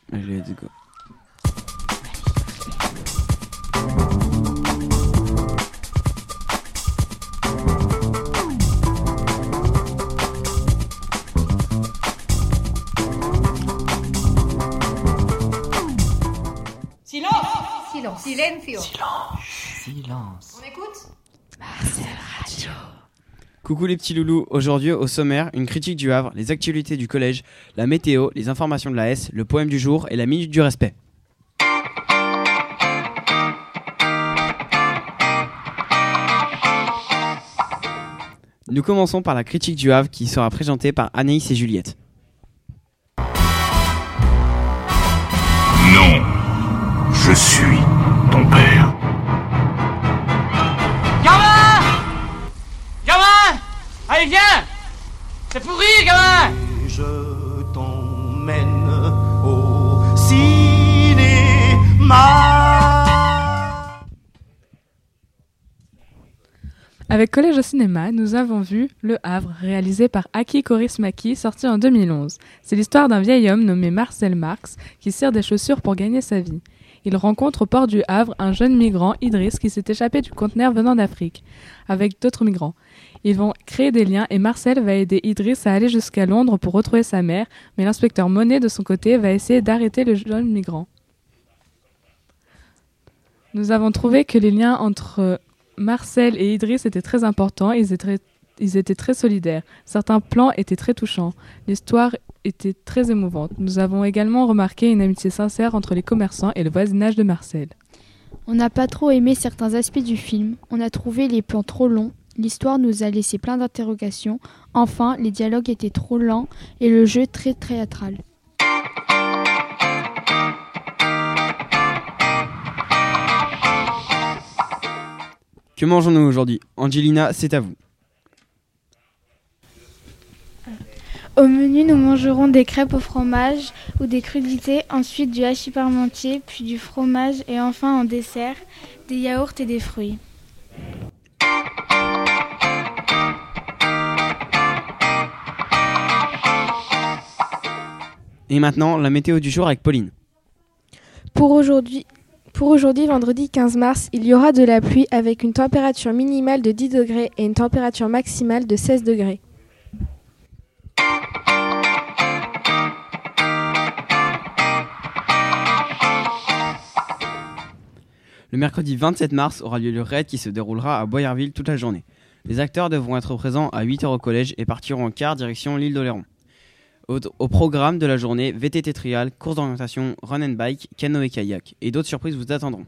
Allez, let's go. Silence. Silencio. Silence. On écoute Marcel Radio. Coucou les petits loulous, aujourd'hui au sommaire, une critique du Havre, les actualités du collège, la météo, les informations de la S, le poème du jour et la minute du respect. Nous commençons par la critique du Havre qui sera présentée par Anaïs et Juliette. Non, je suis ton père. Gamin! Gamin! Allez, viens! C'est pourri, gamin! Je t'emmène au cinéma. Avec Collège au cinéma, nous avons vu Le Havre, réalisé par Aki Kaurismäki, sorti en 2011. C'est l'histoire d'un vieil homme nommé Marcel Marx qui cire des chaussures pour gagner sa vie. Il rencontre au port du Havre un jeune migrant, Idriss, qui s'est échappé du conteneur venant d'Afrique, avec d'autres migrants. Ils vont créer des liens et Marcel va aider Idriss à aller jusqu'à Londres pour retrouver sa mère, mais l'inspecteur Monet, de son côté, va essayer d'arrêter le jeune migrant. Nous avons trouvé que les liens entre Marcel et Idriss étaient très importants, ils étaient très solidaires. Certains plans étaient très touchants. L'histoire était très émouvante. Nous avons également remarqué une amitié sincère entre les commerçants et le voisinage de Marcel. On n'a pas trop aimé certains aspects du film. On a trouvé les plans trop longs. L'histoire nous a laissé plein d'interrogations. Enfin, les dialogues étaient trop lents et le jeu très théâtral. Que mangeons-nous aujourd'hui ? Angelina, c'est à vous. Au menu, nous mangerons des crêpes au fromage ou des crudités, ensuite du hachis parmentier, puis du fromage et enfin en dessert, des yaourts et des fruits. Et maintenant, la météo du jour avec Pauline. Pour aujourd'hui, vendredi 15 mars, il y aura de la pluie avec une température minimale de 10 degrés et une température maximale de 16 degrés. Le mercredi 27 mars aura lieu le raid qui se déroulera à Boyerville toute la journée. Les acteurs devront être présents à 8h au collège et partiront en car direction l'île d'Oléron. Au programme de la journée, VTT trial, course d'orientation, run and bike, canoë et kayak. Et d'autres surprises vous attendront.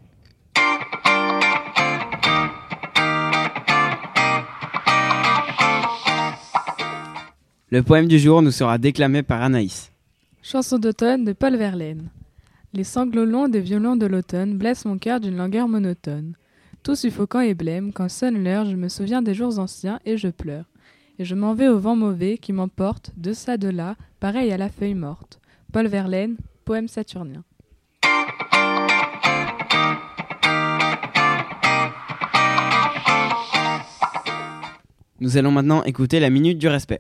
Le poème du jour nous sera déclamé par Anaïs. Chanson d'automne de Paul Verlaine. Les sanglots longs des violons de l'automne blessent mon cœur d'une langueur monotone. Tout suffocant et blême, quand sonne l'heure, je me souviens des jours anciens et je pleure. Et je m'en vais au vent mauvais qui m'emporte, de ça, de là, pareil à la feuille morte. Paul Verlaine, poème saturnien. Nous allons maintenant écouter la minute du respect.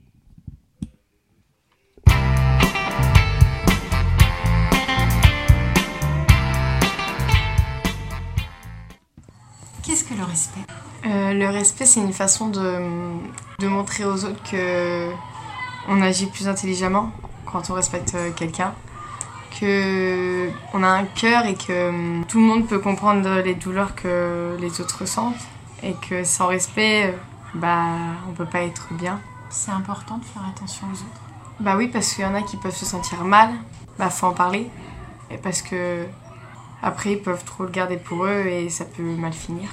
Qu'est-ce que le respect ? Le respect, c'est une façon de montrer aux autres qu'on agit plus intelligemment quand on respecte quelqu'un, qu'on a un cœur et que tout le monde peut comprendre les douleurs que les autres ressentent et que sans respect, on peut pas être bien. C'est important de faire attention aux autres. Bah oui, parce qu'il y en a qui peuvent se sentir mal, faut en parler. Et parce que après, ils peuvent trop le garder pour eux et ça peut mal finir.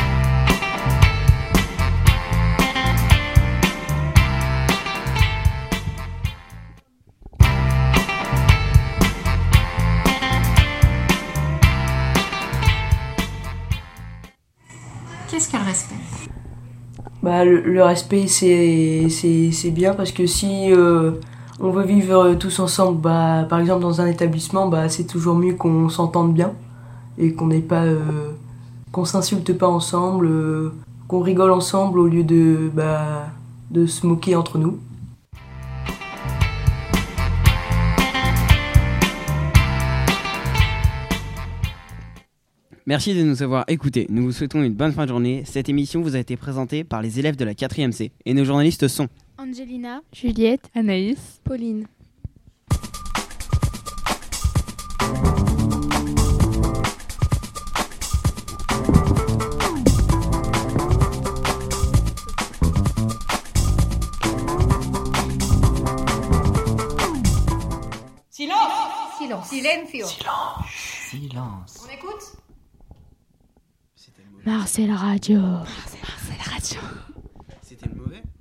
Qu'est-ce que le respect ? Le respect, c'est bien parce que si on veut vivre tous ensemble, par exemple dans un établissement, c'est toujours mieux qu'on s'entende bien et qu'on s'insulte pas ensemble, qu'on rigole ensemble au lieu de se moquer entre nous. Merci de nous avoir écoutés. Nous vous souhaitons une bonne fin de journée. Cette émission vous a été présentée par les élèves de la 4e C. Et nos journalistes sont Angelina, Juliette, Anaïs, Pauline. Silence. Silencio. Silence. On écoute? Marcel Radio. Marcel Radio. C'était mauvais.